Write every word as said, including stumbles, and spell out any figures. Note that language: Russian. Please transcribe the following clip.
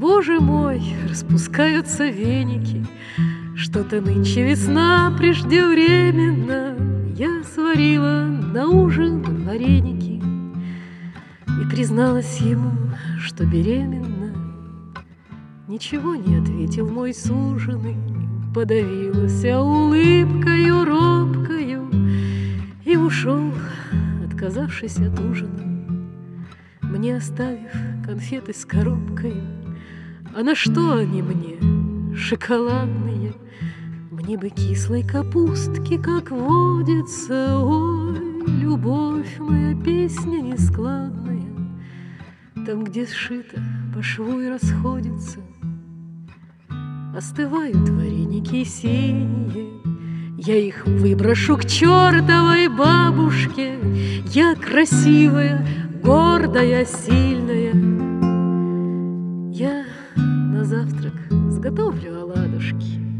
Боже мой, распускаются веники, что-то нынче весна преждевременно. Я сварила на ужин вареники и призналась ему, что беременна. Ничего не ответил мой суженый, подавилась улыбкою робкою и ушел, отказавшись от ужина, мне оставив конфеты с коробкой. А на что они мне, шоколадные? Мне бы кислой капустки, как водится. Ой, любовь моя, песня нескладная, там, где сшито по шву и расходится. Остывают вареники синие, я их выброшу к чертовой бабушке. Я красивая, гордая, сильная. Я на завтрак сготовлю оладушки.